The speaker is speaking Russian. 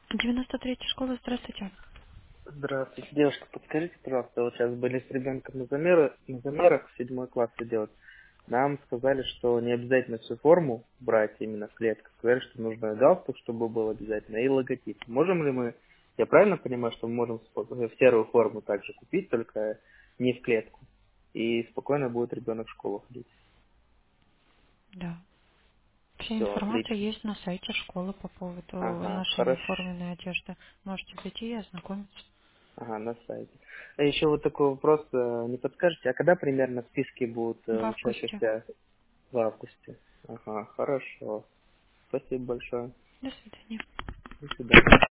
93-я школа, здравствуйте. Здравствуйте, девушка, подскажите, пожалуйста, вот сейчас были с ребенком на замерах в 7 класс идет. Нам сказали, что не обязательно всю форму брать именно в клетках. Сказали, что нужно галстук, чтобы был обязательно, и логотип. Можем ли мы, я правильно понимаю, что мы можем в серую форму также купить, только не в клетку? И спокойно будет ребенок в школу ходить. Да. Вся Все, информация отлично. есть на сайте школы по поводу Ага, нашей хорошо. форменной одежды. Можете зайти и ознакомиться. Ага, на сайте. А еще вот такой вопрос, не подскажете, а когда примерно в списке будут В августе. учащихся в августе? Ага, хорошо. Спасибо большое. До свидания. До свидания.